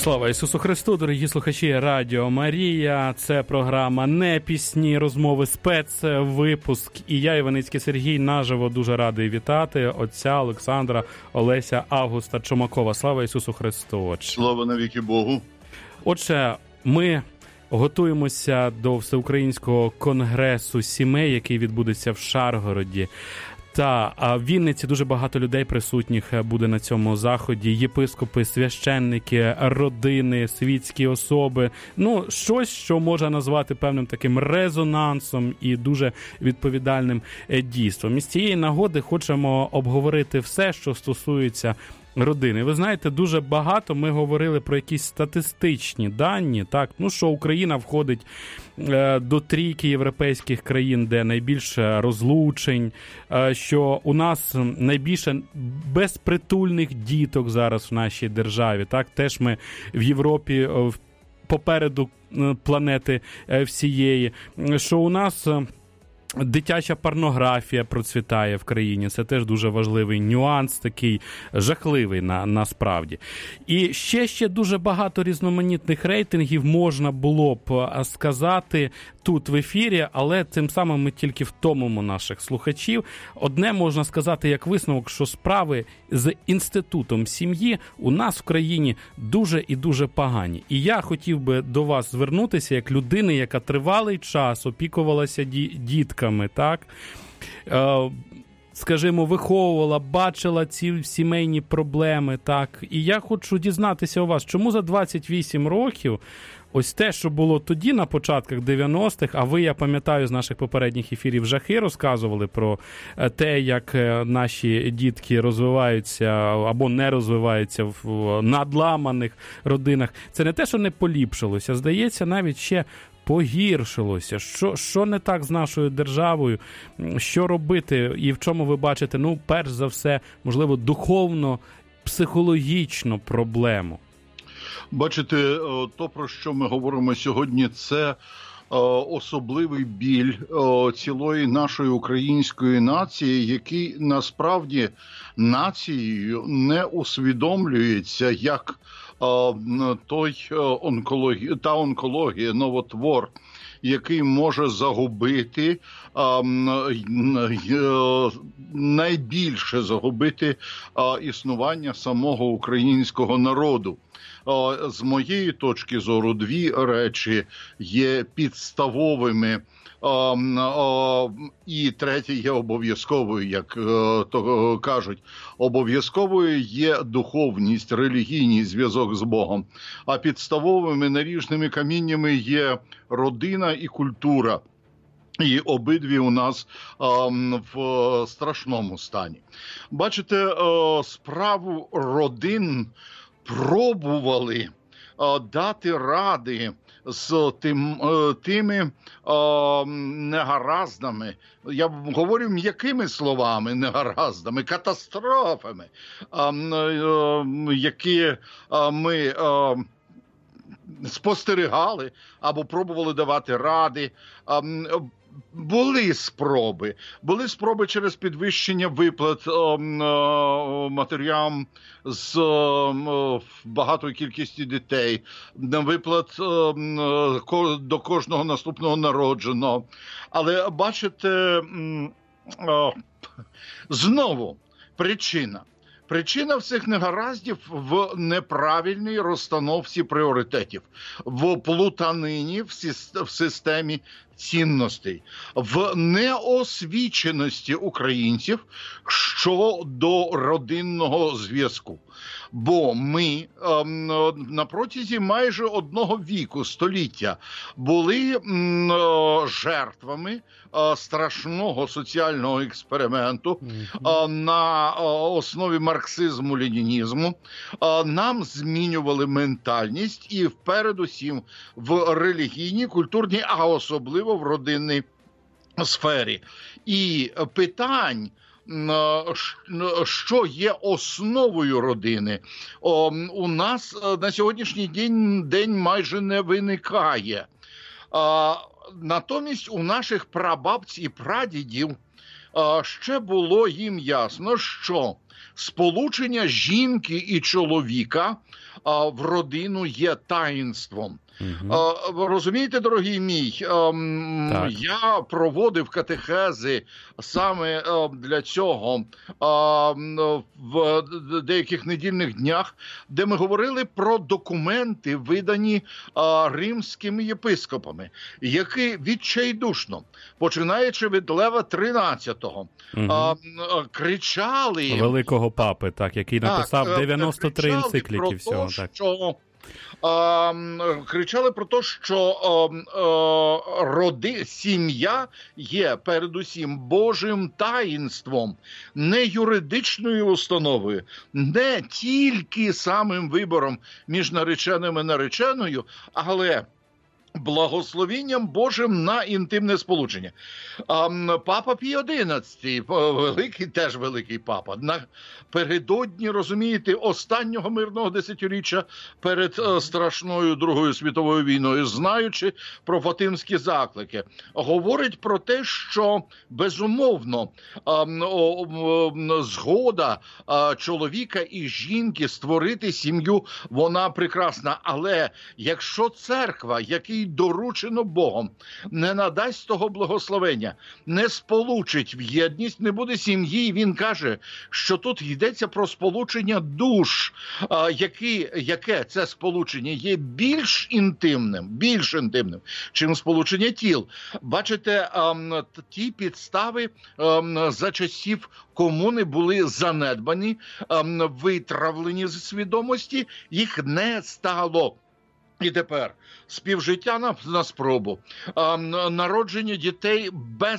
Слава Ісусу Христу, дорогі слухачі Радіо Марія. Це програма «Не пісні», розмови, спецвипуск. І я, Іваницький Сергій, наживо дуже радий вітати отця Олександра Олеся Августа Чумакова. Слава Ісусу Христу, отче. Слава навіки Богу. Отже, ми готуємося до Всеукраїнського конгресу сімей, який відбудеться в Шаргороді. В Вінниці дуже багато людей присутніх буде на цьому заході. Єпископи, священники, родини, світські особи. Щось, що можна назвати певним таким резонансом і дуже відповідальним дійством. І з цієї нагоди хочемо обговорити все, що стосується родини. Ви знаєте, дуже багато ми говорили про якісь статистичні дані, так? Що Україна входить до трійки європейських країн, де найбільше розлучень, що у нас найбільше безпритульних діток зараз в нашій державі, так? Теж ми в Європі попереду планети всієї, що у нас дитяча порнографія процвітає в країні. Це теж дуже важливий нюанс, такий жахливий насправді. І ще дуже багато різноманітних рейтингів можна було б сказати тут в ефірі, але тим самим ми тільки втомимо наших слухачів. Одне можна сказати як висновок, що справи з інститутом сім'ї у нас в країні дуже і дуже погані. І я хотів би до вас звернутися як людини, яка тривалий час опікувалася дітками, так? Скажімо, виховувала, бачила ці сімейні проблеми, так? І я хочу дізнатися у вас, чому за 28 років ось те, що було тоді, на початках 90-х, а ви, я пам'ятаю, з наших попередніх ефірів жахи розказували про те, як наші дітки розвиваються або не розвиваються в надламаних родинах. Це не те, що не поліпшилося, здається, навіть ще погіршилося. Що не так з нашою державою? Що робити? І в чому ви бачите, перш за все, можливо, духовно, психологічно проблему? Бачите, то, про що ми говоримо сьогодні, це особливий біль цілої нашої української нації, який насправді нацією не усвідомлюється як та онкологія, новотвор, який може загубити, найбільше загубити існування самого українського народу. З моєї точки зору, дві речі є підставовими, і третя є обов'язковою, як то кажуть. Обов'язковою є духовність, релігійний зв'язок з Богом, а підставовими наріжними каміннями є родина і культура. І обидві у нас в страшному стані. Бачите, справу родин пробували дати ради з тими негараздами, я говорю м'якими словами, негараздами, катастрофами, які ми спостерігали або пробували давати ради. Були спроби через підвищення виплат матерям з багатою кількістю дітей, виплат до кожного наступного народженого. Але бачите, знову причина всіх негараздів в неправильній розстановці пріоритетів, в плутанині в системі цінностей, в неосвіченості українців щодо родинного зв'язку. Бо ми на протязі майже одного віку, століття, були жертвами страшного соціального експерименту на основі марксизму-ленінізму. Нам змінювали ментальність і передусім в релігійній, культурній, а особливо в родинній сфері. І питань, що є основою родини, у нас на сьогоднішній день майже не виникає. Натомість у наших прабабць і прадідів ще було їм ясно, що сполучення жінки і чоловіка в родину є таїнством. Розумієте, дорогий мій, я проводив катехези саме для цього в деяких недільних днях, де ми говорили про документи, видані римськими єпископами, які відчайдушно, починаючи від Лева XIII, кричали... Великого папи, так, який написав 93 енцикліки всього. Так. Кричали про те, що сім'я є передусім Божим таїнством, не юридичною установою, не тільки самим вибором між нареченим і нареченою, але благословінням Божим на інтимне сполучення. Папа Пій XI, теж великий папа, напередодні, розумієте, останнього мирного десятиріччя перед страшною Другою світовою війною, знаючи про фатимські заклики, говорить про те, що безумовно згода чоловіка і жінки створити сім'ю, вона прекрасна, але якщо церква, який доручено Богом, не надасть того благословення, не сполучить в єдність, не буде сім'ї. Він каже, що тут йдеться про сполучення душ, яке це сполучення є більш інтимним, чим сполучення тіл. Бачите, ті підстави за часів комуни були занедбані, витравлені з свідомості, їх не стало. І тепер співжиття на спробу, народження дітей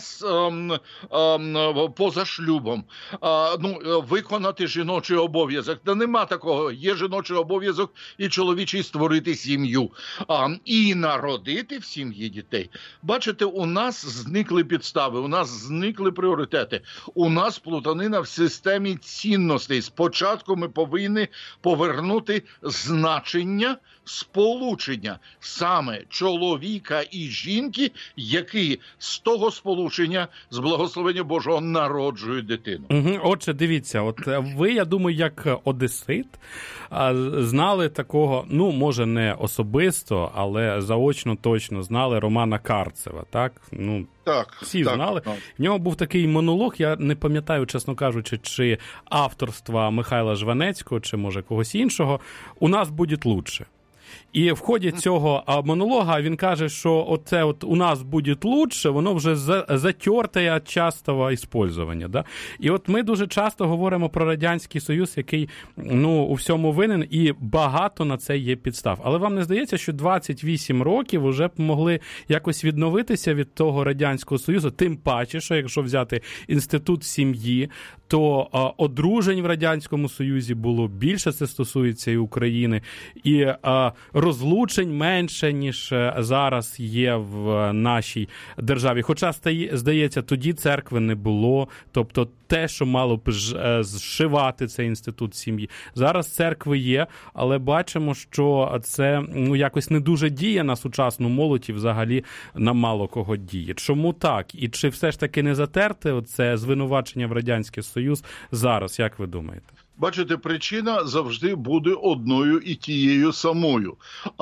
поза шлюбом, виконати жіночий обов'язок. Та нема такого, є жіночий обов'язок і чоловічий створити сім'ю, і народити в сім'ї дітей. Бачите, у нас зникли підстави, у нас зникли пріоритети, у нас плутанина в системі цінностей. Спочатку ми повинні повернути значення сполучення саме чоловіка і жінки, які з того сполучення, з благословення Божого, народжують дитину. Отже, дивіться, от ви, я думаю, як одесит, знали такого, може не особисто, але заочно точно знали Романа Карцева, так? Всі знали. Так. В нього був такий монолог, я не пам'ятаю, чесно кажучи, чи авторства Михайла Жванецького, чи, може, когось іншого. «У нас буде лучше». І в ході цього монолога він каже, що оце «у нас буде лучше», воно вже затерте від частого використання. Да? І от ми дуже часто говоримо про Радянський Союз, який у всьому винен, і багато на це є підстав. Але вам не здається, що 28 років вже б могли якось відновитися від того Радянського Союзу, тим паче, що якщо взяти інститут сім'ї, то одружень в Радянському Союзі було більше, це стосується і України, і розлучень менше, ніж зараз є в нашій державі. Хоча, здається, тоді церкви не було, тобто те, що мало б зшивати цей інститут сім'ї. Зараз церкви є, але бачимо, що це якось не дуже діє на сучасну молодь і взагалі на мало кого діє. Чому так? І чи все ж таки не затерти це звинувачення в Радянський Союз зараз, як ви думаєте? Бачите, причина завжди буде одною і тією самою.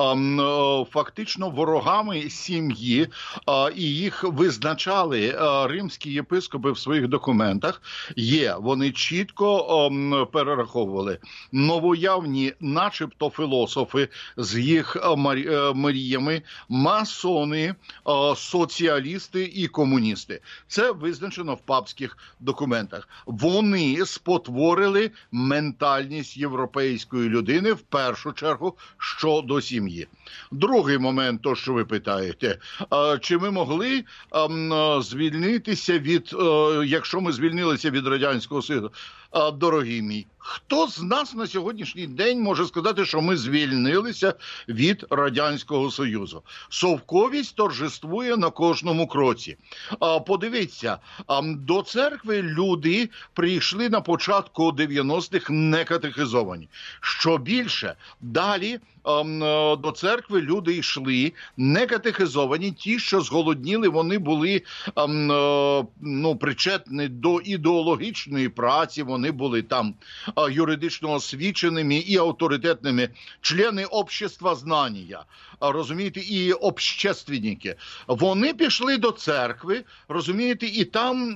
Фактично ворогами сім'ї, і їх визначали римські єпископи в своїх документах, є. Вони чітко перераховували новоявні, начебто філософи з їх мріями, масони, соціалісти і комуністи. Це визначено в папських документах. Вони спотворили ментальність європейської людини, в першу чергу, щодо сім'ї. Другий момент, то, що ви питаєте, чи ми могли звільнитися від, якщо ми звільнилися від Радянського Союзу? Дорогий мій, хто з нас на сьогоднішній день може сказати, що ми звільнилися від Радянського Союзу? Совковість торжествує на кожному кроці. Подивіться, до церкви люди прийшли на початку 90-х не катехизовані. Що більше, далі до церкви люди йшли не катехизовані, ті, що зголодніли, вони були причетні до ідеологічної праці, вони були там юридично освіченими і авторитетними, члени общества знання, розумієте, і общественники. Вони пішли до церкви, розумієте, і там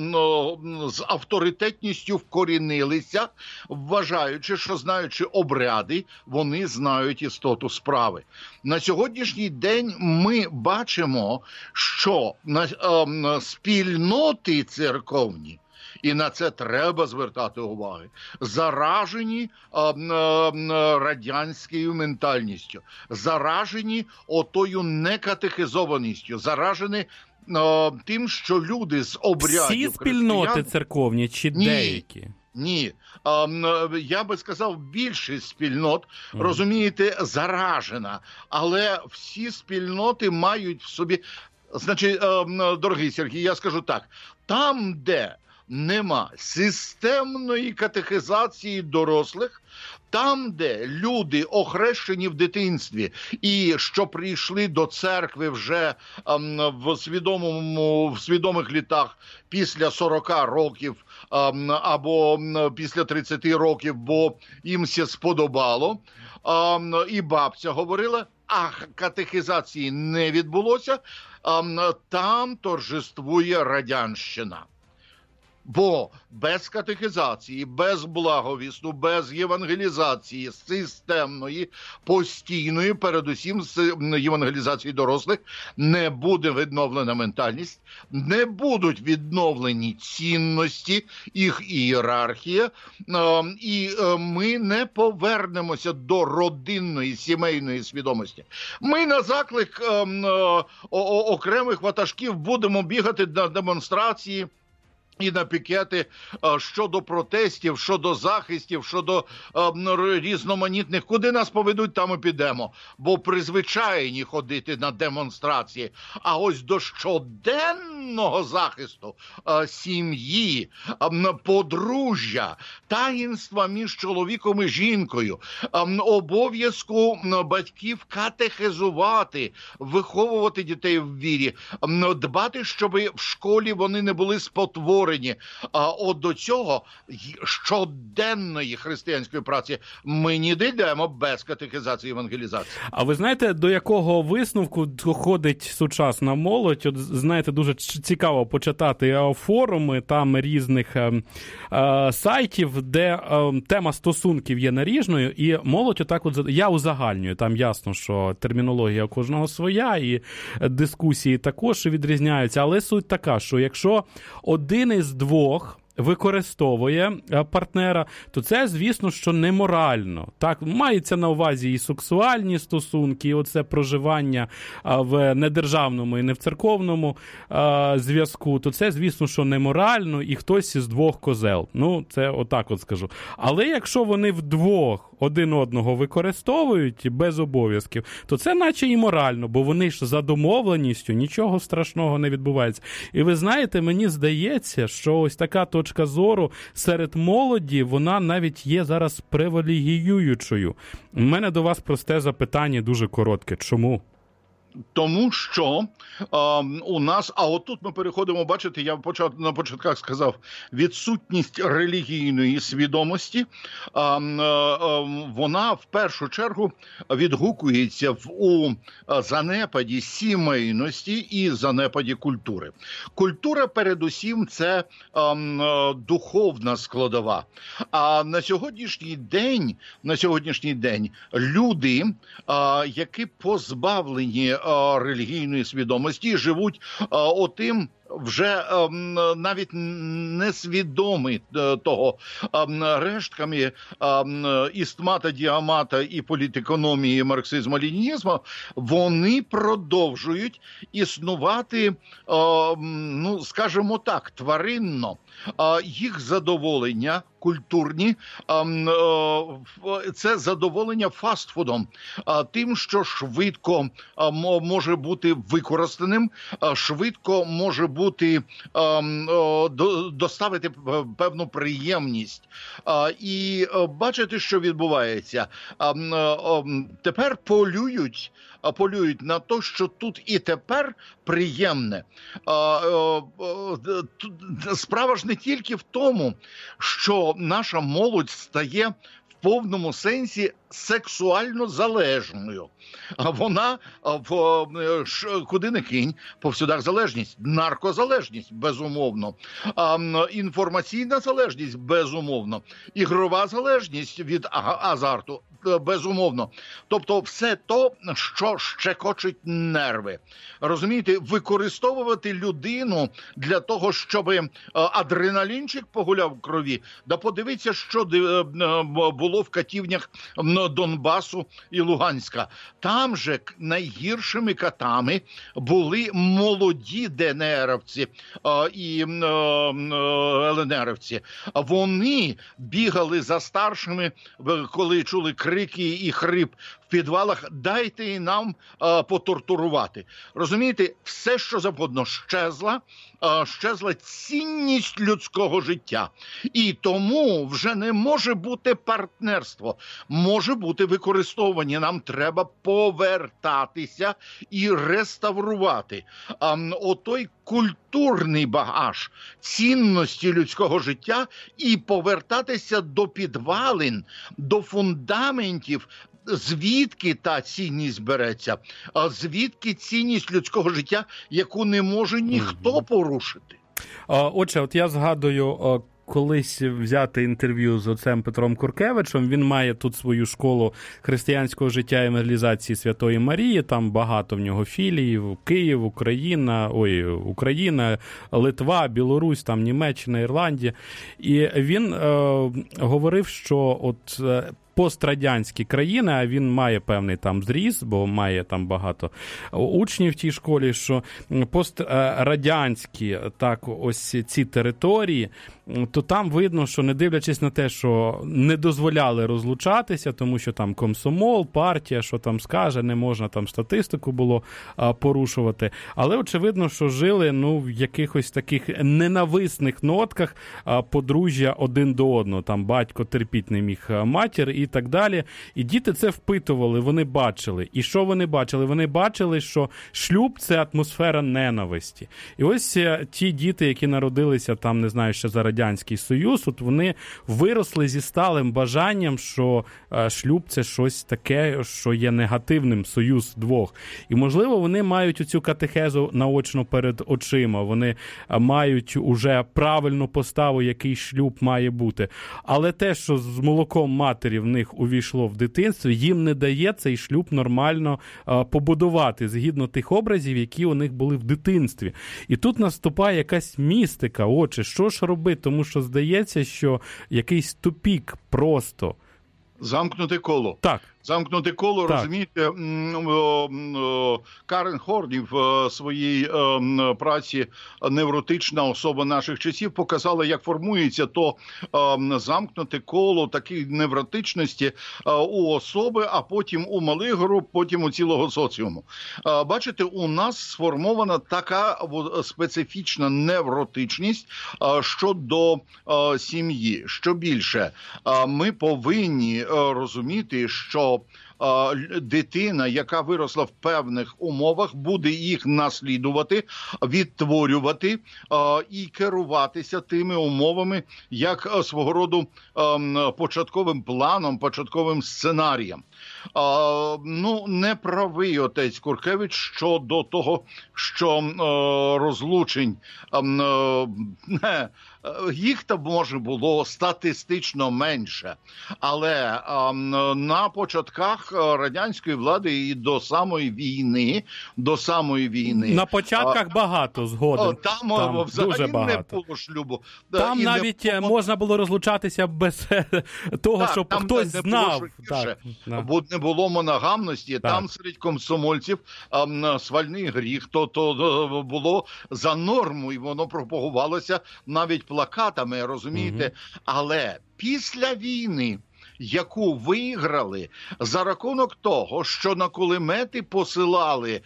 з авторитетністю вкорінилися, вважаючи, що знаючи обряди, вони знають істоту справи. На сьогоднішній день ми бачимо, що спільноти церковні, і на це треба звертати увагу, заражені радянською ментальністю, заражені отою некатехизованістю, заражені тим, що люди з обрядів всі спільноти церковні чи деякі? Ні. Я би сказав, більшість спільнот, розумієте, заражена. Але всі спільноти мають в собі... Значить, дорогий Сергій, я скажу так. Там, де нема системної катехизації дорослих, там, де люди охрещені в дитинстві і що прийшли до церкви вже в свідомих літах після 40 років або після 30 років, бо їм це сподобало, і бабця говорила, а катехизації не відбулося, там торжествує радянщина. Бо без катехизації, без благовісту, без євангелізації системної, постійної, передусім євангелізації дорослих, не буде відновлена ментальність, не будуть відновлені цінності, їх ієрархія, і ми не повернемося до родинної, сімейної свідомості. Ми на заклик окремих ватажків будемо бігати на демонстрації і на пікети щодо протестів, щодо захистів, щодо різноманітних. Куди нас поведуть, там і підемо. Бо призвичайні ходити на демонстрації. А ось до щоденного захисту сім'ї, подружжя, таїнства між чоловіком і жінкою, обов'язку батьків катехизувати, виховувати дітей в вірі, дбати, щоб в школі вони не були спотворені. А от до цього щоденної християнської праці ми не дійдемо без катехизації і евангелізації. А ви знаєте, до якого висновку доходить сучасна молодь? От, знаєте, дуже цікаво почитати форуми там різних сайтів, де тема стосунків є наріжною, і молодь отак от, я узагальнюю, там ясно, що термінологія у кожного своя, і дискусії також відрізняються, але суть така, що якщо один із двох використовує партнера, то це, звісно, що неморально. Так, мається на увазі і сексуальні стосунки, і оце проживання в недержавному і не в церковному зв'язку, то це, звісно, що неморально, і хтось із двох козел. Ну, це отак от скажу. Але якщо вони вдвох один одного використовують без обов'язків, то це наче і морально, бо вони ж за домовленістю, нічого страшного не відбувається. І ви знаєте, мені здається, що ось така точка зору серед молоді, вона навіть є зараз привілегіюючою. У мене до вас просте запитання, дуже коротке. Чому? Тому що у нас, а отут ми переходимо, бачите, я на початках сказав, відсутність релігійної свідомості, вона в першу чергу відгукується у занепаді сімейності і занепаді культури. Культура, передусім, це духовна складова. А на сьогоднішній день люди, які позбавлені релігійної свідомості, живуть отим, вже навіть несвідомі того рештками істмата, діамата і політекономії марксизму-ленінізму, вони продовжують існувати, ну, скажімо так, тваринно. Їх задоволення культурні – це задоволення фастфудом, тим, що швидко може бути використаним, швидко може бути, доставити певну приємність. І бачите, що відбувається. Тепер полюють на те, що тут і тепер приємне. Справа ж не тільки в тому, що наша молодь стає в повному сенсі сексуально залежною. Вона, куди не кинь, повсюдах залежність. Наркозалежність, безумовно. Інформаційна залежність, безумовно. Ігрова залежність від азарту, безумовно. Тобто все то, що щекочить нерви. Розумієте, використовувати людину для того, щоб адреналінчик погуляв в крові. Да подивіться, що було в катівнях Донбасу і Луганська. Там же найгіршими катами були молоді ДНРівці і ЛНРівці. Вони бігали за старшими, коли чули крики і хрип в підвалах: дайте і нам потортурувати. Розумієте, все, що завгодно, щезла цінність людського життя. І тому вже не може бути партнерство, може бути використовування. Нам треба повертатися і реставрувати отой культурний багаж цінності людського життя і повертатися до підвалин, до фундаментів, звідки та цінність береться, звідки цінність людського життя, яку не може ніхто порушити. Отже, от я згадую колись взяти інтерв'ю з отцем Петром Куркевичем. Він має тут свою школу християнського життя і евангелізації Святої Марії. Там багато в нього філій: Київ, Україна, Литва, Білорусь, там Німеччина, Ірландія. І він говорив, що от пострадянські країни, а він має певний там зріз, бо має там багато учнів в тій школі, що пострадянські так ось ці території, то там видно, що не дивлячись на те, що не дозволяли розлучатися, тому що там комсомол, партія, що там скаже, не можна там статистику було порушувати. Але очевидно, що жили в якихось таких ненависних нотках подружжя один до одного. Там батько терпіть не міг матір і так далі. І діти це впитували, вони бачили. І що вони бачили? Вони бачили, що шлюб – це атмосфера ненависті. І ось ті діти, які народилися там, не знаю, ще за Радянський Союз, от вони виросли зі сталим бажанням, що шлюб – це щось таке, що є негативним, союз двох. І, можливо, вони мають оцю катехезу наочно перед очима, вони мають уже правильну поставу, який шлюб має бути. Але те, що з молоком матері в них увійшло в дитинство, їм не дає цей шлюб нормально побудувати, згідно тих образів, які у них були в дитинстві. І тут наступає якась містика. Отже, що ж робити? Тому що здається, що якийсь тупік просто. Замкнути коло. Так. Замкнути коло, так. Розумієте, Карен Хорні в своїй праці «Невротична особа наших часів» показала, як формується то замкнуте коло такої невротичності у особи, а потім у малих груп, потім у цілого соціуму. Бачите, у нас сформована така специфічна невротичність щодо сім'ї. Що більше, ми повинні розуміти, що дитина, яка виросла в певних умовах, буде їх наслідувати, відтворювати і керуватися тими умовами як свого роду початковим планом, початковим сценарієм. Не правий отець Куркевич щодо того, що розлучень їх там може було статистично менше, але на початках радянської влади і до самої війни на початках багато згодом. Там взагалі дуже багато. Не було шлюбу. Там і навіть можна було розлучатися без того, щоб хтось знав. Бо не було моногамності. Там серед комсомольців свальний гріх, то було за норму, і воно пропагувалося навіть плакатами, розумієте? Але після війни, яку виграли за рахунок того, що на кулемети посилали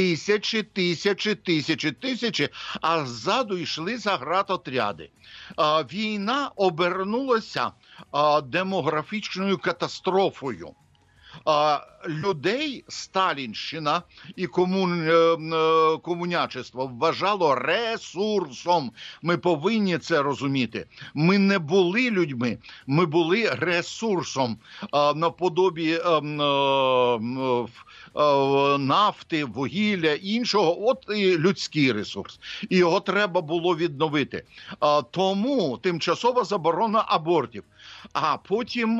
тисячі, а ззаду йшли заградотряди. Війна обернулася демографічною катастрофою. Людей Сталінщина і комунячество вважало ресурсом. Ми повинні це розуміти. Ми не були людьми, ми були ресурсом наподобі нафти, вугілля, іншого. От і людський ресурс. І його треба було відновити. Тому тимчасова заборона абортів. А потім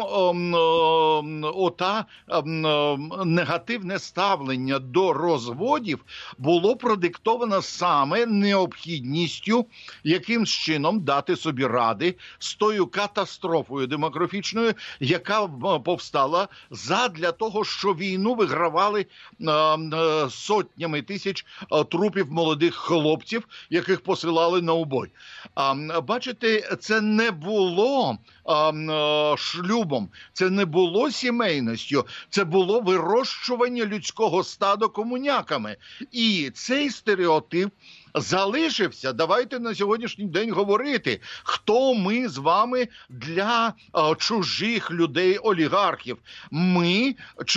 негативне ставлення до розводів було продиктовано саме необхідністю якимсь чином дати собі ради з тою катастрофою демографічною, яка повстала задля того, що війну вигравали сотнями тисяч трупів молодих хлопців, яких посилали на убой. Бачите, це не було шлюбом, це не було сімейністю, це було вирощування людського стада комуняками. І цей стереотип залишився. Давайте на сьогоднішній день говорити, хто ми з вами для чужих людей-олігархів. Ми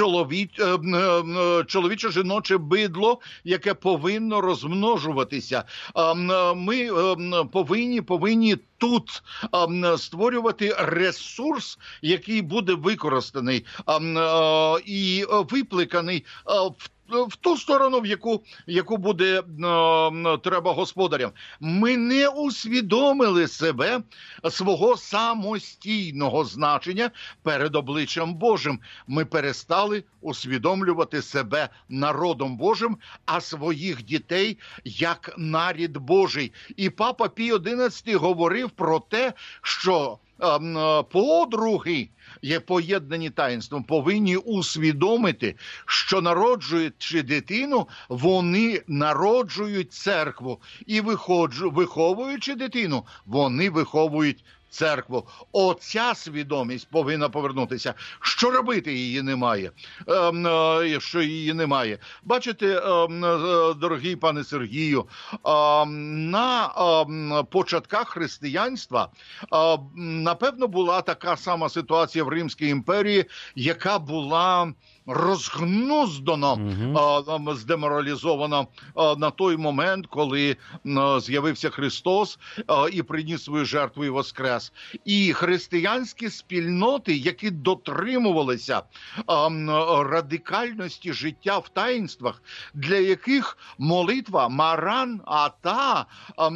чоловічо-жіноче бидло, яке повинно розмножуватися. Ми повинні тут створювати ресурс, який буде використаний і випликаний в ту сторону, в яку буде треба господарям. Ми не усвідомили свого самостійного значення перед обличчям Божим. Ми перестали усвідомлювати себе народом Божим, а своїх дітей як нарід Божий. І Папа Пій XI говорив про те, що подруги є поєднані таїнством, повинні усвідомити, що народжуючи дитину, вони народжують церкву. І виховуючи дитину, вони виховують церкву. Оця свідомість повинна повернутися. Що робити її немає? Що її немає? Бачите, дорогий пане Сергію, на початках християнства, напевно, була така сама ситуація в Римській імперії, яка була розгнуздано, здеморалізовано на той момент, коли з'явився Христос і приніс свою жертву і воскрес. І християнські спільноти, які дотримувалися радикальності життя в таїнствах, для яких молитва «Маран ата»,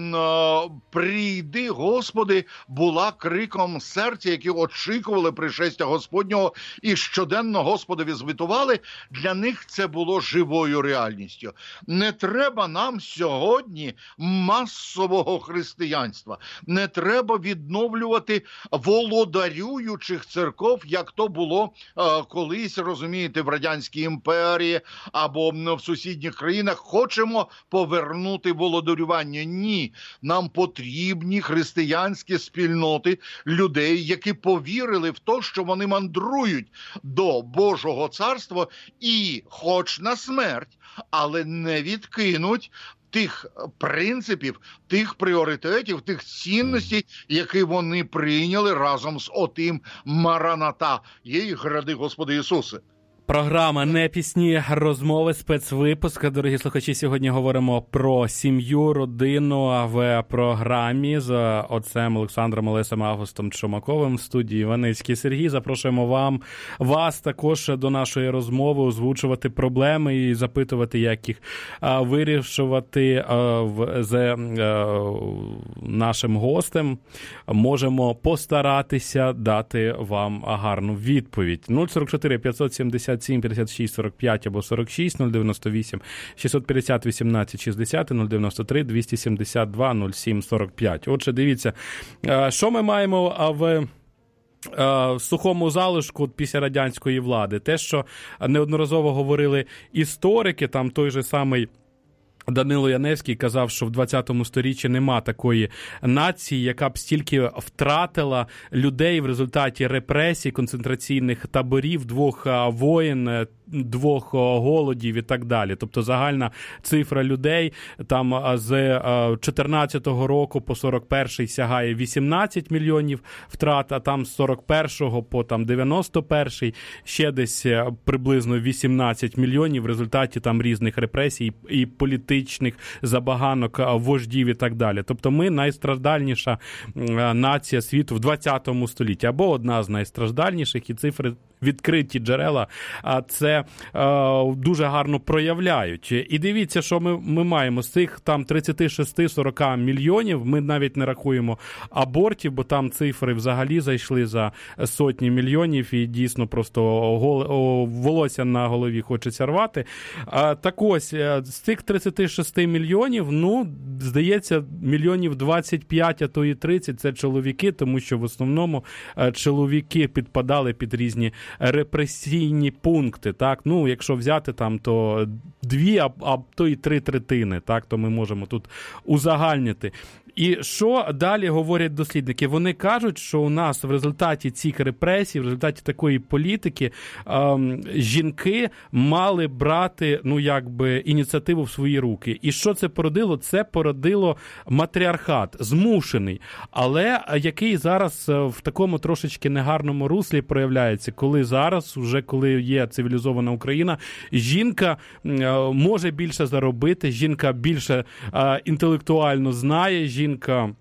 «Прийди, Господи», була криком серця, які очікували пришестя Господнього і щоденно Господові звітували, для них це було живою реальністю. Не треба нам сьогодні масового християнства. Не треба відновлювати володарюючих церков, як то було колись, розумієте, в Радянській імперії або в сусідніх країнах. Хочемо повернути володарювання. Ні. Нам потрібні християнські спільноти людей, які повірили в те, що вони мандрують до Божого царства і хоч на смерть, але не відкинуть тих принципів, тих пріоритетів, тих цінностей, які вони прийняли разом з отим «Мараната». «Єй, гради, Господи Ісусе». Програма «Не пісні, розмови», спецвипуск. Дорогі слухачі, сьогодні говоримо про сім'ю, родину в програмі з отцем Олександром Олесем Августом Чумаковим в студії Іваницький Сергій. Запрошуємо вас також до нашої розмови, озвучувати проблеми і запитувати, як їх вирішувати з нашим гостем. Можемо постаратися дати вам гарну відповідь. 044 570 56 45 або 46, 098 650 18 60, 093 272 07 45. Отже, дивіться, що ми маємо в сухому залишку після радянської влади. Те, що неодноразово говорили історики, там той же самий Данило Яневський казав, що в 20 сторіччі нема такої нації, яка б стільки втратила людей в результаті репресій, концентраційних таборів, 2 воєн, 2 голодів і так далі. Тобто загальна цифра людей там з 14-го року по 41-й сягає 18 мільйонів втрат, а там з 41-го по там 91-й ще десь приблизно 18 мільйонів в результаті там різних репресій і політичних забаганок вождів і так далі. Тобто ми найстраждальніша нація світу в 20 столітті, або одна з найстраждальніших, і цифри відкриті джерела, це дуже гарно проявляють. І дивіться, що ми маємо. З цих там 36-40 мільйонів, ми навіть не рахуємо абортів, бо там цифри взагалі зайшли за сотні мільйонів, і дійсно просто волосся на голові хочеться рвати. Так ось, з цих 36 мільйонів, здається, мільйонів 25, а то і 30 – це чоловіки, тому що в основному чоловіки підпадали під різні репресійні пункти, так, якщо взяти там, то 2, а то і 3 третини, так, то ми можемо тут узагальнити. І що далі говорять дослідники? Вони кажуть, що у нас в результаті цих репресій, в результаті такої політики, жінки мали брати, ініціативу в свої руки. І що це породило? Це породило матріархат, змушений, але який зараз в такому трошечки негарному руслі проявляється, коли зараз, вже коли є цивілізована Україна, жінка може більше заробити, жінка більше інтелектуально знає, жінка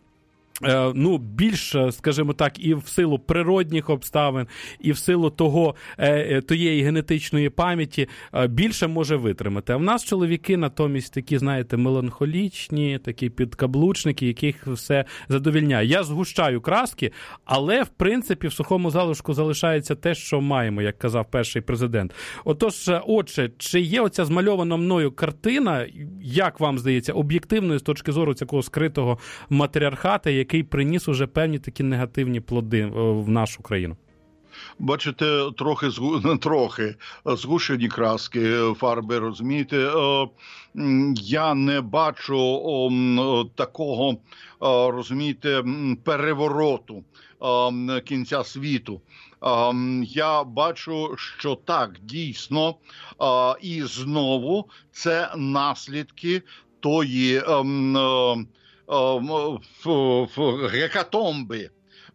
більш, скажімо так, і в силу природних обставин, і в силу тієї генетичної пам'яті більше може витримати. А в нас чоловіки натомість такі, знаєте, меланхолічні, такі підкаблучники, яких все задовільняє. Я згущаю краски, але, в принципі, в сухому залишку залишається те, що маємо, як казав перший президент. Отож, отже, чи є оця змальована мною картина, як вам здається, об'єктивною з точки зору цього скритого матріархата, який приніс уже певні такі негативні плоди в нашу країну? Бачите, трохи згущені краски, фарби, розумієте. Я не бачу такого, розумієте, перевороту кінця світу. Я бачу, що так, дійсно, і знову це наслідки тої гекатомби,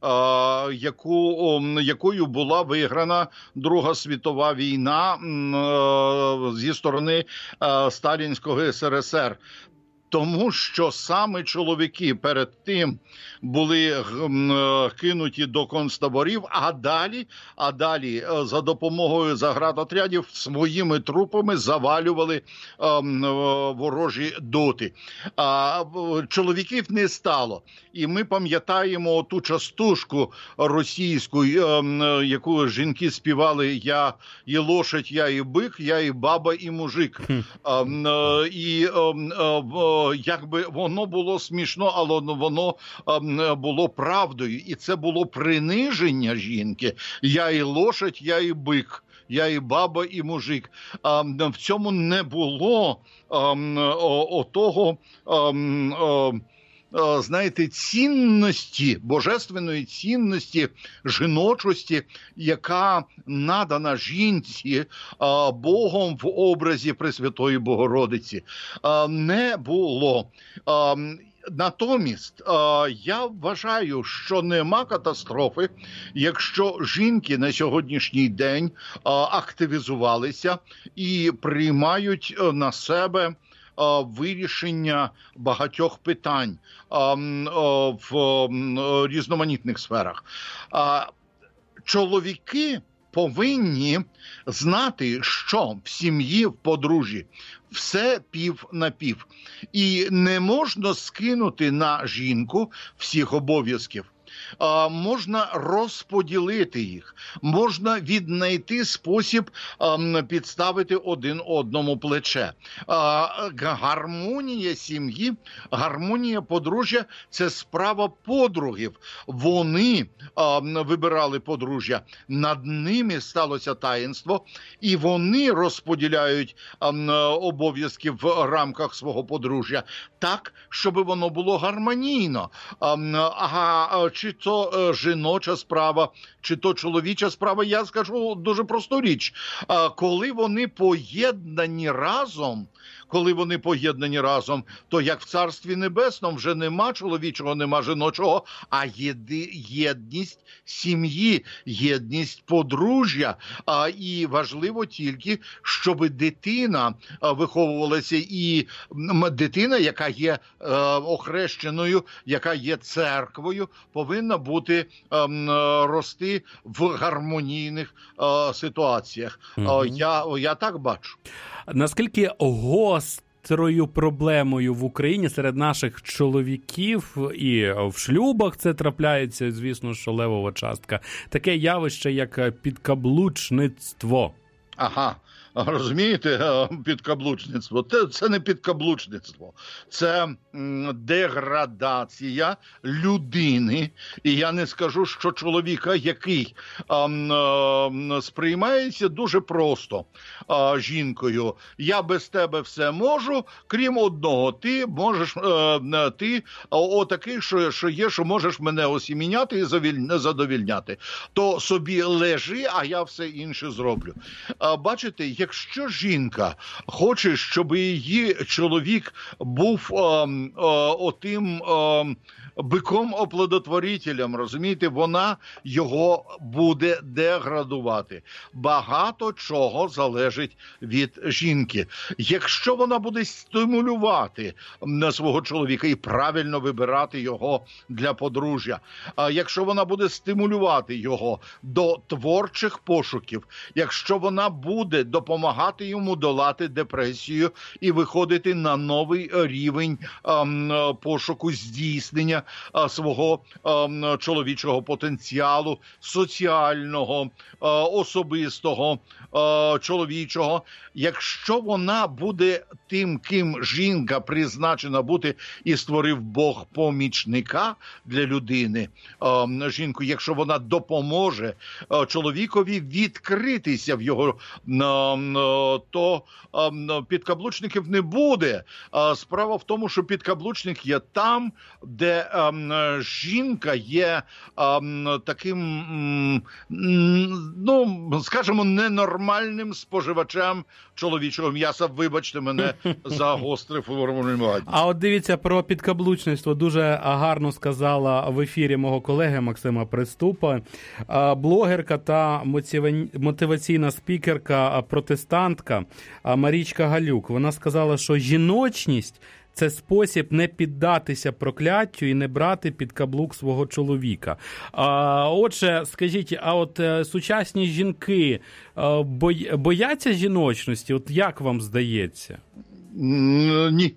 якою була виграна Друга світова війна зі сторони Сталінського СРСР. Тому що саме чоловіки перед тим були кинуті до концтаборів, а далі за допомогою заградотрядів своїми трупами завалювали ворожі доти. Чоловіків не стало. І ми пам'ятаємо ту частушку російську, яку жінки співали: «Я і лошадь, я і бик, я і баба, і мужик». Якби воно було смішно, але воно було правдою. І це було приниження жінки. Я і лошадь, я і бик, я і баба, і мужик. В цьому не було знаєте, цінності, божественної цінності, жіночості, яка надана жінці Богом в образі Пресвятої Богородиці. Не було. Натомість, я вважаю, що нема катастрофи, якщо жінки на сьогоднішній день активізувалися і приймають на себе вирішення багатьох питань в різноманітних сферах. Чоловіки повинні знати, що в сім'ї, в подружжі все пів на пів. І не можна скинути на жінку всіх обов'язків. можна розподілити їх, можна віднайти спосіб підставити один одному плече. Гармонія сім'ї, гармонія подружжя – це справа подругів. Вони вибирали подружжя, над ними сталося таїнство, і вони розподіляють обов'язки в рамках свого подружжя так, щоб воно було гармонійно. Чи то жіноча справа, чи то чоловіча справа, я скажу дуже просту річ. Коли вони поєднані разом, то як в Царстві Небесному вже нема чоловічого, нема жіночого, а єдність сім'ї, єдність подружжя. І важливо тільки, щоб дитина виховувалася, і дитина, яка є охрещеною, яка є церквою, повинна бути рости в гармонійних ситуаціях. Я так бачу. Наскільки гострою проблемою в Україні серед наших чоловіків, і в шлюбах це трапляється, звісно, що левова частка, таке явище, як підкаблучництво? Ага. Розумієте, підкаблучництво. Це не підкаблучництво. Це деградація людини. І я не скажу, що чоловіка, який сприймається дуже просто жінкою. Я без тебе все можу, крім одного. Ти можеш, ти отакий, що можеш мене осіміняти і задовільняти. То собі лежи, а я все інше зроблю. Бачите, якщо жінка хоче, щоб її чоловік був отим биком-оплодотворителем, розумієте, вона його буде деградувати. Багато чого залежить від жінки. Якщо вона буде стимулювати свого чоловіка і правильно вибирати його для подружжя, якщо вона буде стимулювати його до творчих пошуків, якщо вона буде допомагати йому долати депресію і виходити на новий рівень пошуку здійснення свого чоловічого потенціалу, соціального, особистого, чоловічого. Якщо вона буде тим, ким жінка призначена бути, і створив Бог помічника для людини, жінку, якщо вона допоможе чоловікові відкритися в його, то підкаблучників не буде. Справа в тому, що підкаблучник є там, де жінка є таким, скажімо, ненормальним споживачем чоловічого м'яса. Вибачте мене за гостре формулювання. А от дивіться, про підкаблучництво дуже гарно сказала в ефірі мого колеги Максима Приступа блогерка та мотиваційна спікерка, протестантка Марічка Галюк. Вона сказала, що жіночність – це спосіб не піддатися прокляттю і не брати під каблук свого чоловіка. Отже, скажіть, а от сучасні жінки бояться жіночності? От як вам здається? Ні.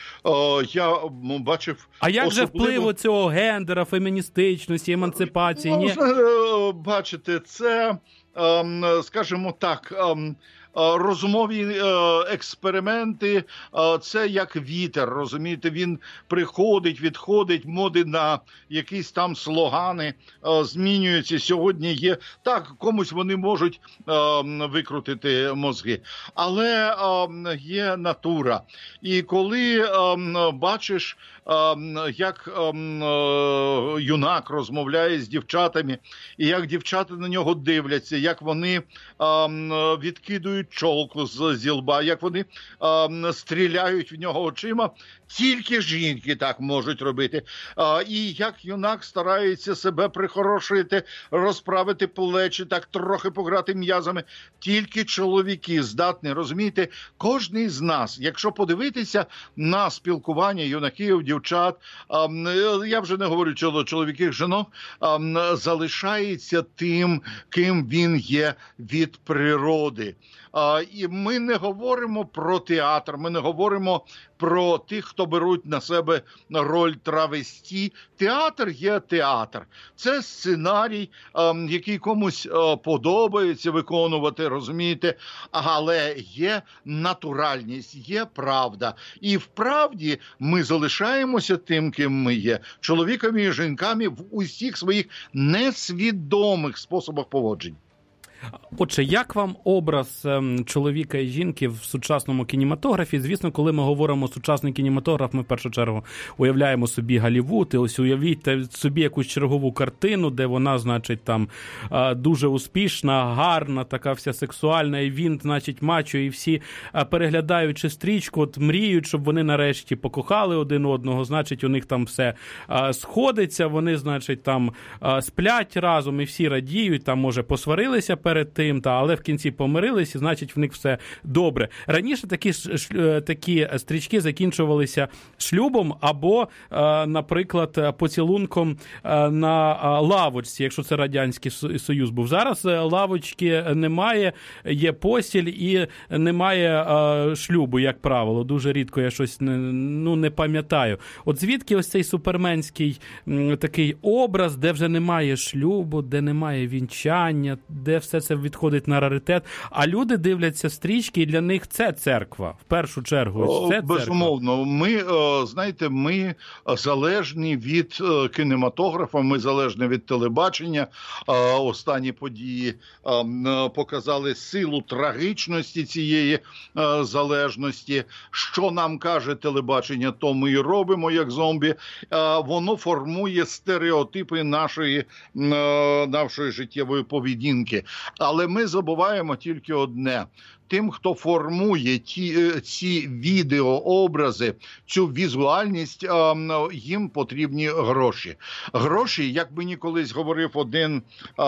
Я бачив... А як же вплив цього гендера, феміністичності, емансипації? Ні? Бачите, це, скажімо так, розумові експерименти, це як вітер, розумієте, він приходить, відходить, моди на якісь там слогани змінюються. Сьогодні є, так, комусь вони можуть викрутити мозги, але є натура. І коли бачиш, як юнак розмовляє з дівчатами, і як дівчата на нього дивляться, як вони відкидують чолку зі лба, як вони стріляють в нього очима, тільки жінки так можуть робити. І як юнак старається себе прихорошити, розправити плечі, так трохи пограти м'язами, тільки чоловіки здатні, розумієте, кожний з нас, якщо подивитися на спілкування юнаків, дівчат, я вже не говорю чоловіків, жінок, залишається тим, ким він є від природи. І ми не говоримо про театр, ми не говоримо про тих, хто беруть на себе роль травесті. Театр є театр. Це сценарій, який комусь подобається виконувати, розумієте? Але є натуральність, є правда. І в правді ми залишаємося тим, ким ми є. Чоловіками і жінками в усіх своїх несвідомих способах поводжень. Отже, як вам образ чоловіка і жінки в сучасному кінематографі? Звісно, коли ми говоримо сучасний кінематограф, ми в першу чергу уявляємо собі Голлівуд, і ось уявіть собі якусь чергову картину, де вона, значить, там дуже успішна, гарна, така вся сексуальна, і він, значить, мачо, і всі, переглядаючи стрічку, от мріють, щоб вони нарешті покохали один одного, значить, у них там все сходиться, вони, значить, там сплять разом, і всі радіють, там, може, посварилися перед тим, але в кінці помирилися, значить в них все добре. Раніше такі стрічки закінчувалися шлюбом або, наприклад, поцілунком на лавочці, якщо це Радянський Союз був. Зараз лавочки немає, є постіль і немає шлюбу, як правило. Дуже рідко я щось не пам'ятаю. От звідки ось цей суперменський такий образ, де вже немає шлюбу, де немає вінчання, де все це відходить на раритет, а люди дивляться стрічки, і для них це церква. В першу чергу, ось це церква. Безумовно. Ми, знаєте, ми залежні від кінематографа, ми залежні від телебачення. Останні події показали силу трагічності цієї залежності. Що нам каже телебачення, то ми і робимо, як зомбі. Воно формує стереотипи нашої життєвої поведінки. Але ми забуваємо тільки одне. Тим, хто формує ці відеообрази, цю візуальність, їм потрібні гроші. Гроші, як мені колись говорив один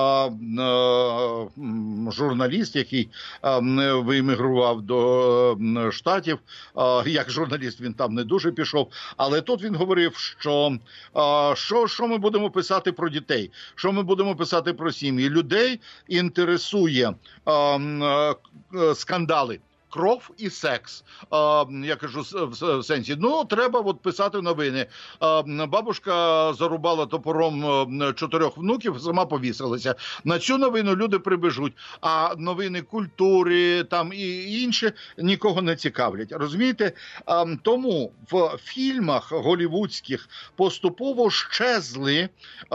журналіст, який виемігрував до Штатів, як журналіст він там не дуже пішов, але тут він говорив, що ми будемо писати про дітей, що ми будемо писати про сім'ї. Людей інтересує скандали. Кров і секс. Я кажу в сенсі, треба писати новини. Бабушка зарубала топором 4 внуків, сама повісилася. На цю новину люди прибіжуть, а новини культури там і інше нікого не цікавлять. Розумієте? Тому в фільмах голлівудських поступово щезли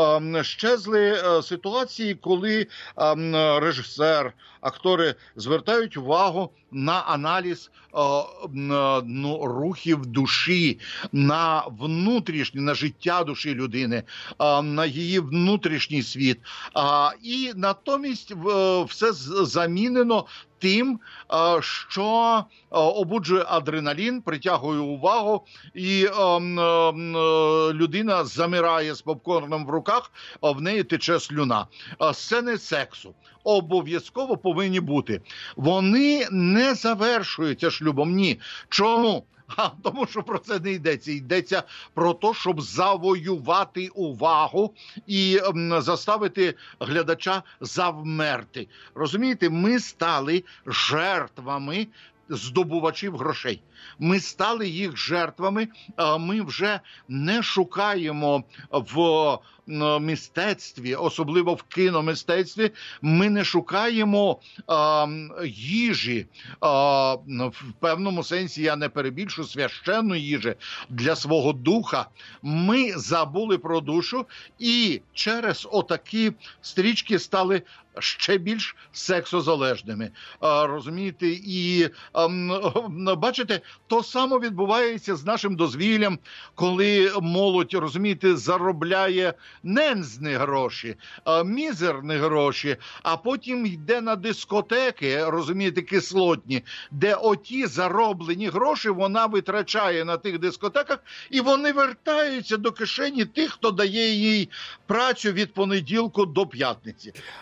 ситуації, коли режисер, актори звертають увагу на аналіз рухів душі, на внутрішнє, на життя душі людини, на її внутрішній світ. І натомість все замінено тим, що обуджує адреналін, притягує увагу, і людина замирає з попкорном в руках, а в неї тече слюна. Сцени сексу обов'язково повинні бути. Вони не завершуються шлюбом. Ні. Чому? Тому що про це не йдеться. Йдеться про те, щоб завоювати увагу і заставити глядача завмерти. Розумієте, ми стали жертвами здобувачів грошей. Ми стали їх жертвами, ми вже не шукаємо в мистецтві, особливо в кіномистецтві, ми не шукаємо їжі, в певному сенсі, я не перебільшу, священної їжі для свого духа. Ми забули про душу і через отакі стрічки стали ще більш сексозалежними. Розумієте? І бачите, то саме відбувається з нашим дозвіллям, коли молодь, розумієте, заробляє нензні гроші, мізерні гроші, а потім йде на дискотеки, розумієте, кислотні, де оті зароблені гроші вона витрачає на тих дискотеках, і вони вертаються до кишені тих, хто дає їй працю від понеділку до п'ятниці. Розумієте?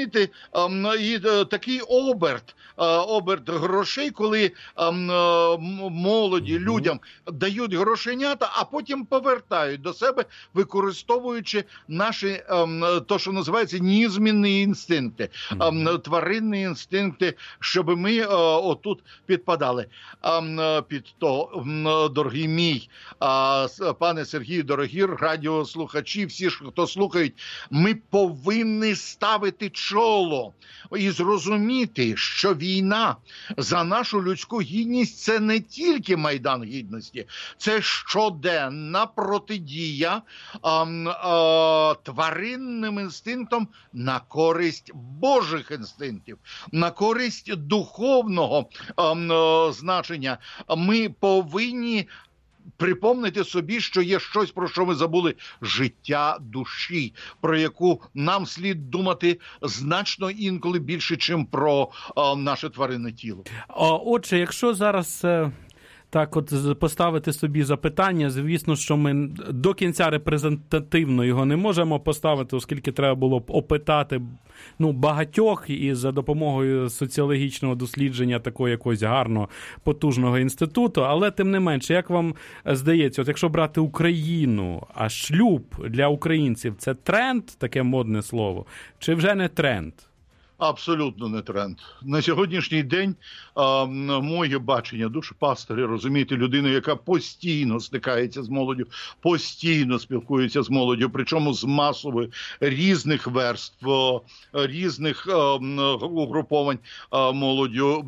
розумієте, і такий оберт грошей, коли молоді людям дають грошенята, а потім повертають до себе, використовуючи наші, то, що називається, нізмінні інстинкти, тваринні інстинкти, щоб ми отут підпадали. Під то, дорогий мій, пане Сергію, дорогі радіослухачі, всі, хто слухають, ми повинні ставити чоло і зрозуміти, що війна за нашу людську гідність – це не тільки Майдан Гідності, це щоденна протидія тваринним інстинктам на користь Божих інстинктів, на користь духовного значення. Ми повинні припомнити собі, що є щось, про що ми забули – життя душі, про яку нам слід думати значно інколи більше, чим про наше тваринне тіло. Отже, якщо зараз так от поставити собі запитання, звісно, що ми до кінця репрезентативно його не можемо поставити, оскільки треба було б опитати багатьох і за допомогою соціологічного дослідження такого якогось гарного, потужного інституту. Але тим не менше, як вам здається, от якщо брати Україну, а шлюб для українців – це тренд, таке модне слово, чи вже не тренд? Абсолютно не тренд. На сьогоднішній день моє бачення, душепастори, розумієте, людина, яка постійно стикається з молоддю, постійно спілкується з молоддю, причому з масових різних верств, різних угруповань молоддю.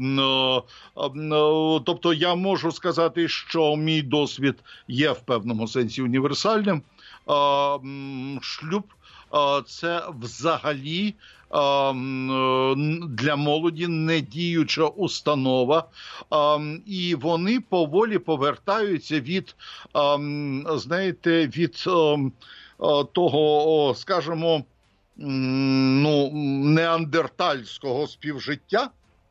Тобто я можу сказати, що мій досвід є в певному сенсі універсальним. Шлюб – це взагалі для молоді недіюча установа, і вони поволі повертаються від, знаєте, від того, скажімо, неандертальського співжиття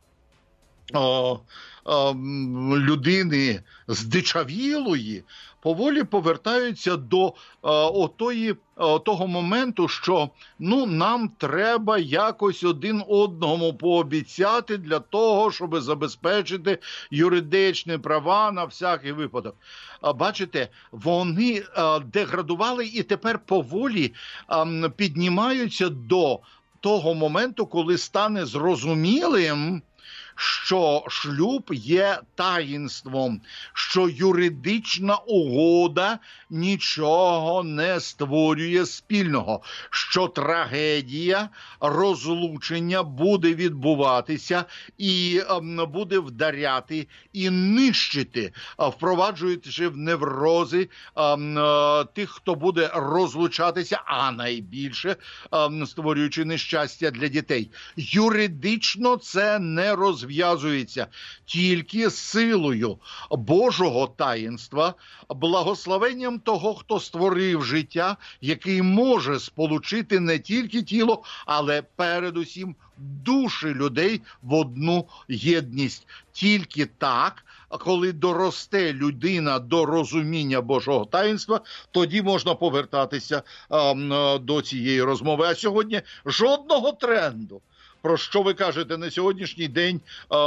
людини здичавілої, поволі повертаються до того моменту, що нам треба якось один одному пообіцяти для того, щоб забезпечити юридичні права на всякий випадок. Бачите, вони деградували і тепер поволі піднімаються до того моменту, коли стане зрозумілим, що шлюб є таїнством, що юридична угода нічого не створює спільного, що трагедія розлучення буде відбуватися і буде вдаряти і нищити, впроваджуючи в неврози тих, хто буде розлучатися, а найбільше створюючи нещастя для дітей. Юридично це не розв'язується, тільки силою Божого таїнства, благословенням того, хто створив життя, який може сполучити не тільки тіло, але передусім душі людей в одну єдність. Тільки так, коли доросте людина до розуміння Божого таїнства, тоді можна повертатися до цієї розмови. А сьогодні жодного тренду. Про що ви кажете на сьогоднішній день,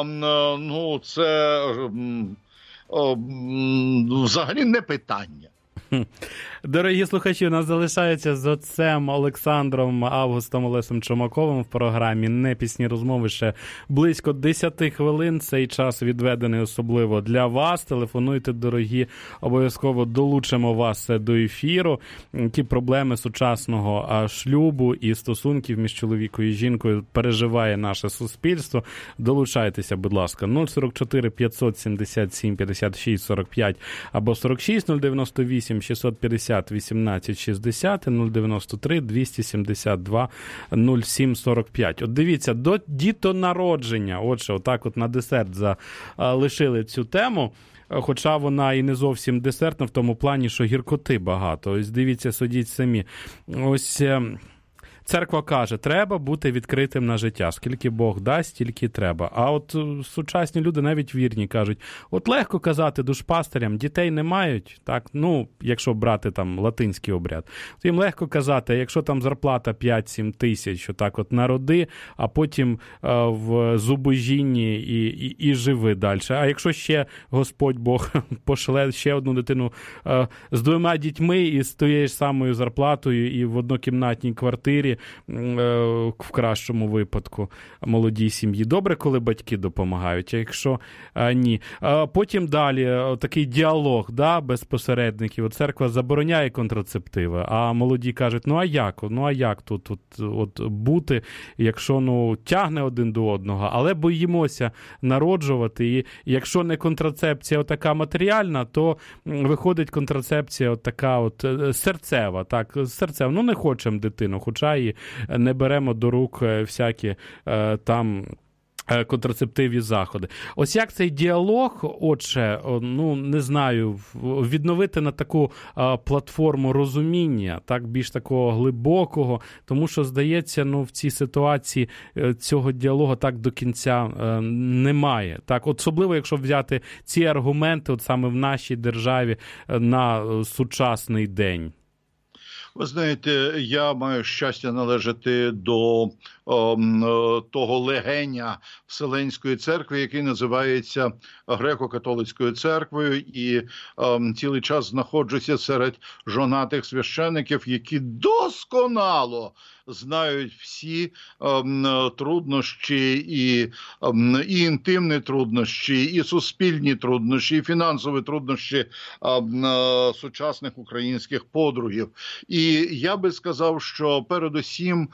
це взагалі не питання. Дорогі слухачі, у нас залишається з отцем Олександром Августом Олесем Чумаковим в програмі «Не пісні розмови» ще близько 10 хвилин. Цей час відведений особливо для вас. Телефонуйте, дорогі, обов'язково долучимо вас до ефіру. Ті проблеми сучасного шлюбу і стосунків між чоловіком і жінкою переживає наше суспільство. Долучайтеся, будь ласка, 044 577 56 45 або 46 098 650 18 60 093 272 07 45. От дивіться, до дітонародження, отже, отак от на десерт залишили цю тему, хоча вона і не зовсім десертна в тому плані, що гіркоти багато. Ось дивіться, судіть самі. Ось церква каже, треба бути відкритим на життя. Скільки Бог дасть, стільки треба. А от сучасні люди, навіть вірні, кажуть, от легко казати душпастирям, дітей не мають, так, ну, якщо брати там латинський обряд, то їм легко казати, якщо там зарплата 5-7 тисяч, що так от народи, а потім в зубожінні і живи далі. А якщо ще Господь Бог пошле ще одну дитину з 2 дітьми і з тією ж самою зарплатою і в однокімнатній квартирі, в кращому випадку, молодій сім'ї. Добре, коли батьки допомагають, а якщо ні. Потім далі такий діалог, да, без посередників. Церква забороняє контрацептиви, а молоді кажуть, ну а як тут от бути, якщо тягне один до одного, але боїмося народжувати, і якщо не контрацепція така матеріальна, то виходить контрацепція така серцева, так, серцева. Ну, не хочемо дитину, хоча і не беремо до рук всякі там контрацептивні заходи. Ось як цей діалог, отже, не знаю, відновити на таку платформу розуміння, так, більш такого глибокого, тому що, здається, в цій ситуації цього діалогу так до кінця немає. Так, особливо, якщо взяти ці аргументи от саме в нашій державі на сучасний день. Ви знаєте, я маю щастя належати до того легеня Вселенської церкви, який називається Греко-католицькою церквою, і цілий час знаходжуся серед жонатих священиків, які досконало знають всі труднощі, і інтимні труднощі, і суспільні труднощі, і фінансові труднощі сучасних українських подругів. І я би сказав, що передусім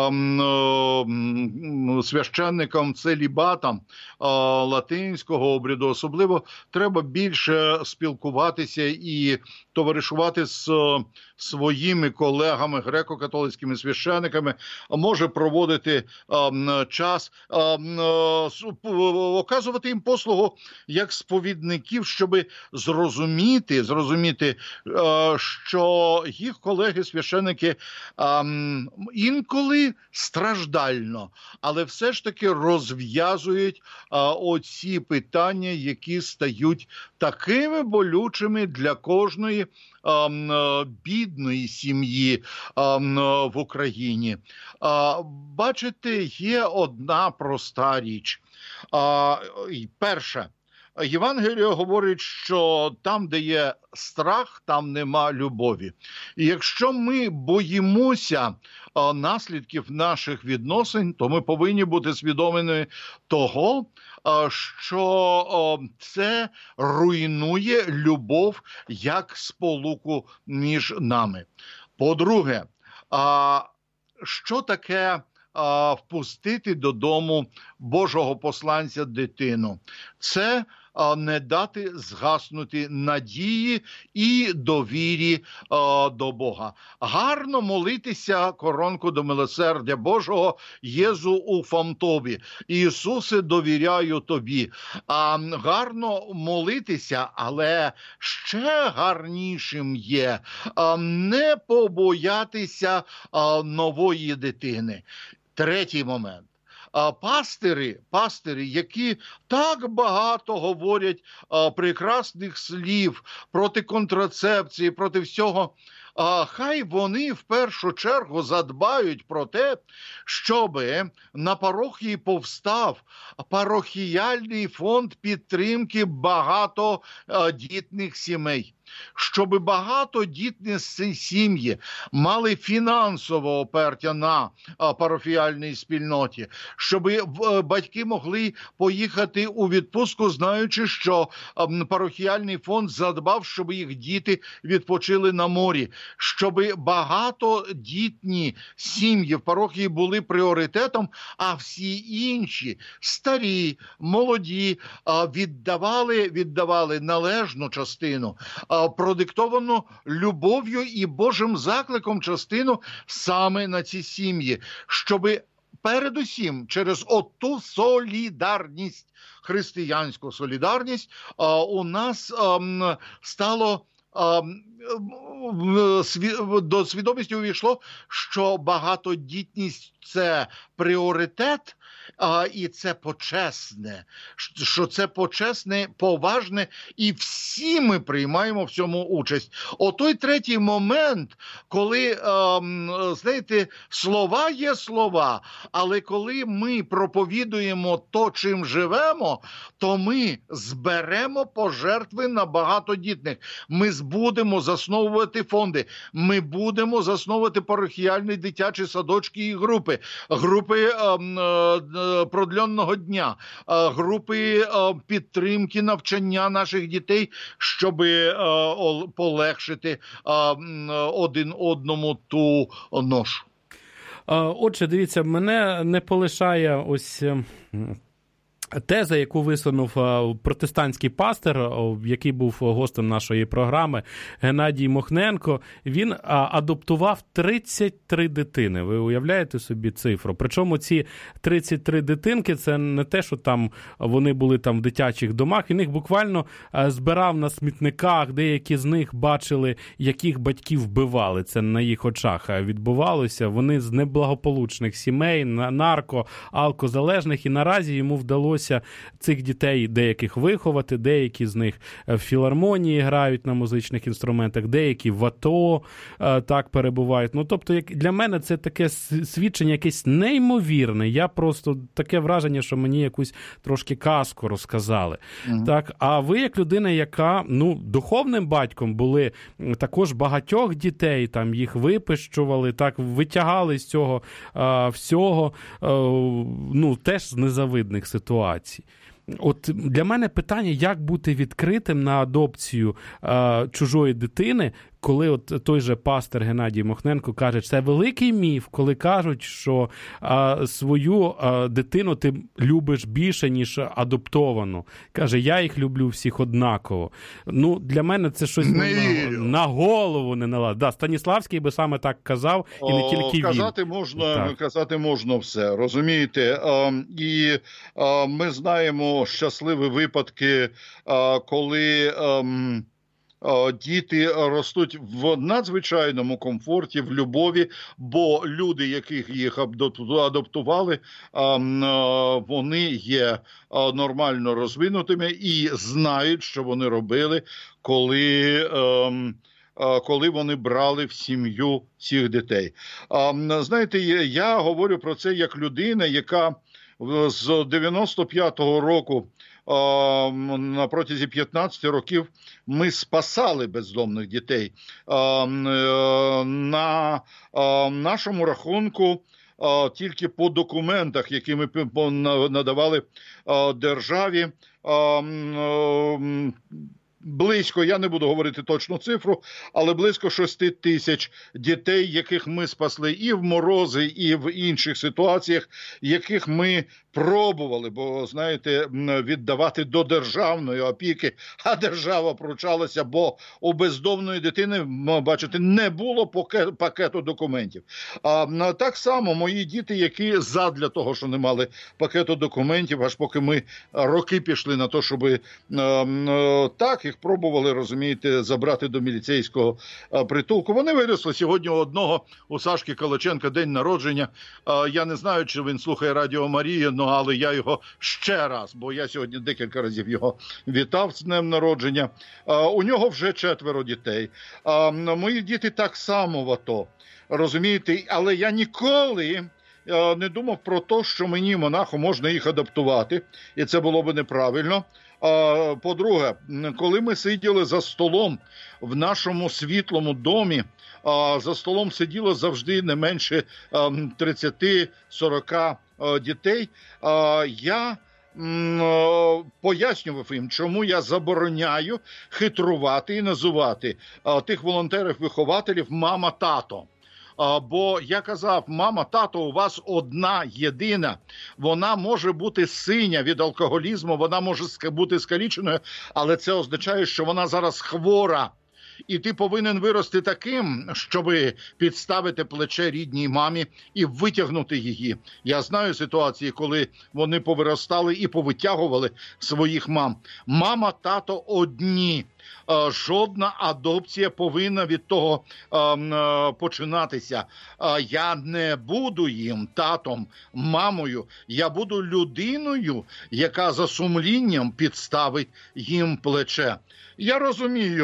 священникам целібатам латинського обряду особливо треба більше спілкуватися і товаришувати з своїми колегами, греко-католицькими священиками, може проводити час, оказувати їм послугу як сповідників, щоб зрозуміти, що їх колеги-священики інколи страждально, але все ж таки розв'язують оці питання, які стають такими болючими для кожної бідної сім'ї в Україні. Бачите, є одна проста річ. Перше, Євангеліє говорить, що там, де є страх, там нема любові. І якщо ми боїмося наслідків наших відносин, то ми повинні бути свідомими того, що це руйнує любов як сполуку між нами. По-друге, що таке впустити додому Божого посланця дитину? Це не дати згаснути надії і довірі до Бога. Гарно молитися коронку до милосердя Божого, Єзу уфам тобі. Ісусе, довіряю тобі. Гарно молитися, але ще гарнішим є не побоятися нової дитини. Третій момент. Пастири, які так багато говорять прекрасних слів проти контрацепції, проти всього, хай вони в першу чергу задбають про те, щоб на парохії повстав парохіальний фонд підтримки багатодітних сімей. Щоб багатодітні сім'ї мали фінансове опертя на парафіальній спільноті, щоб батьки могли поїхати у відпустку, знаючи, що парохіальний фонд задбав, щоб їх діти відпочили на морі, щоб багатодітні сім'ї в парохії були пріоритетом, а всі інші, старі, молоді, віддавали належну частину, продиктовану любов'ю і Божим закликом частину саме на ці сім'ї, щоб передусім через оту солідарність, християнську солідарність, у нас стало до свідомості увійшло, що багатодітність – це пріоритет, і це почесне, що це почесне, поважне, і всі ми приймаємо в цьому участь. Отой третій момент, коли, знаєте, слова є слова, але коли ми проповідуємо то, чим живемо, то ми зберемо пожертви на багатодітних. Ми будемо засновувати фонди, ми будемо засновувати парохіальні дитячі садочки і групи продленного дня, групи підтримки навчання наших дітей, щоб полегшити один одному ту ношу. Отже, дивіться, мене не полишає ось теза, яку висунув протестантський пастор, який був гостем нашої програми, Геннадій Мохненко. Він адоптував 33 дитини. Ви уявляєте собі цифру? Причому ці 33 дитинки – це не те, що там вони були там в дитячих домах. Він їх буквально збирав на смітниках. Деякі з них бачили, яких батьків вбивали. Це на їх очах відбувалося. Вони з неблагополучних сімей, нарко, алкозалежних. І наразі йому вдалося цих дітей деяких виховати, деякі з них в філармонії грають на музичних інструментах, деякі в АТО так перебувають. Ну, тобто, для мене це таке свідчення якесь неймовірне. Я просто таке враження, що мені якусь трошки казку розказали. Так, а ви як людина, яка, духовним батьком були також багатьох дітей, там їх випищували, так, витягали з цього всього, теж з незавидних ситуацій. От для мене питання, як бути відкритим на адопцію чужої дитини, коли от той же пастор Геннадій Мохненко каже, це великий міф, коли кажуть, що свою дитину ти любиш більше, ніж аdoптовану. Каже, я їх люблю всіх однаково. Для мене це щось на голову не наладить. Да, Станіславський би саме так казав, і не тільки він. Казати можна все, розумієте? І ми знаємо щасливі випадки, коли діти ростуть в надзвичайному комфорті, в любові, бо люди, яких їх адаптували, вони є нормально розвинутими і знають, що вони робили, коли вони брали в сім'ю цих дітей. Знаєте, я говорю про це як людина, яка з 95-го року на протязі 15 років ми спасали бездомних дітей. На нашому рахунку тільки по документах, які ми надавали державі, близько, я не буду говорити точну цифру, але близько 6 тисяч дітей, яких ми спасли і в морози, і в інших ситуаціях, яких ми пробували, бо, знаєте, віддавати до державної опіки, а держава пручалася, бо у бездомної дитини, бачите, не було пакету документів. Так само мої діти, які задля того, що не мали пакету документів, аж поки ми роки пішли на те, щоб так їх пробували, розумієте, забрати до міліцейського притулку. Вони виросли. Сьогодні у одного, у Сашки Калаченка, день народження. Я не знаю, чи він слухає Радіо Марія, але я його ще раз, бо я сьогодні декілька разів його вітав з днем народження. У нього вже 4 дітей. Мої діти так само в АТО, розумієте, але я ніколи не думав про те, що мені, монаху, можна їх адаптувати, і це було б неправильно. По-друге, коли ми сиділи за столом в нашому світлому домі, за столом сиділо завжди не менше 30-40 дітей, я пояснював їм, чому я забороняю хитрувати і називати тих волонтерів-вихователів «мама-тато». Бо я казав, мама, тато, у вас одна єдина, вона може бути синя від алкоголізму, вона може бути скаліченою, але це означає, що вона зараз хвора. І ти повинен вирости таким, щоб підставити плече рідній мамі і витягнути її. Я знаю ситуації, коли вони повиростали і повитягували своїх мам. Мама, тато одні. Жодна адопція повинна від того починатися. Я не буду їм татом, мамою. Я буду людиною, яка за сумлінням підставить їм плече. Я розумію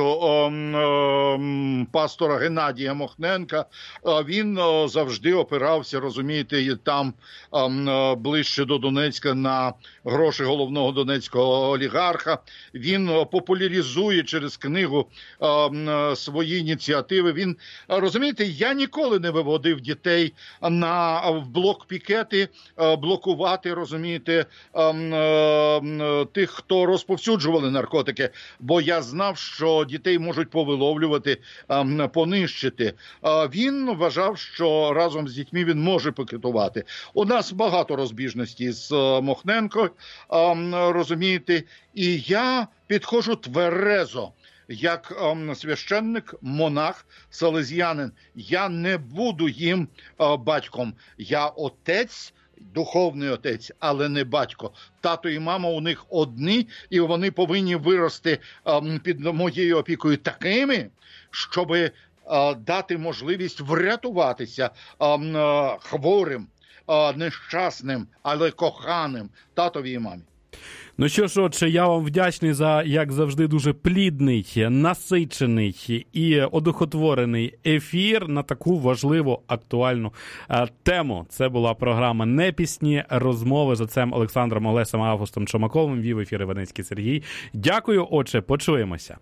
пастора Геннадія Мохненка. Він завжди опирався, розумієте, там ближче до Донецька на гроші головного донецького олігарха. Він популяризує через книгу свої ініціативи. Він, розумієте, я ніколи не виводив дітей в блокпікети, блокувати, розумієте, тих, хто розповсюджували наркотики, бо я знав, що дітей можуть повиловлювати, понищити. Він вважав, що разом з дітьми він може пікетувати. У нас багато розбіжностей з Мохненко, розумієте, і я підходжу тверезо, як священник, монах, салезіянин. Я не буду їм батьком. Я отець, духовний отець, але не батько. Тато і мама у них одні, і вони повинні вирости під моєю опікою такими, щоб дати можливість врятуватися хворим, нещасним, але коханим татові і мамі. Ну що ж, отже, я вам вдячний за, як завжди, дуже плідний, насичений і одухотворений ефір на таку важливу, актуальну тему. Це була програма «Непісні розмови» з отцем Олександром Олесем Августом Чумаковим. Вів ефір Іваницький Сергій. Дякую, отче, почуємося.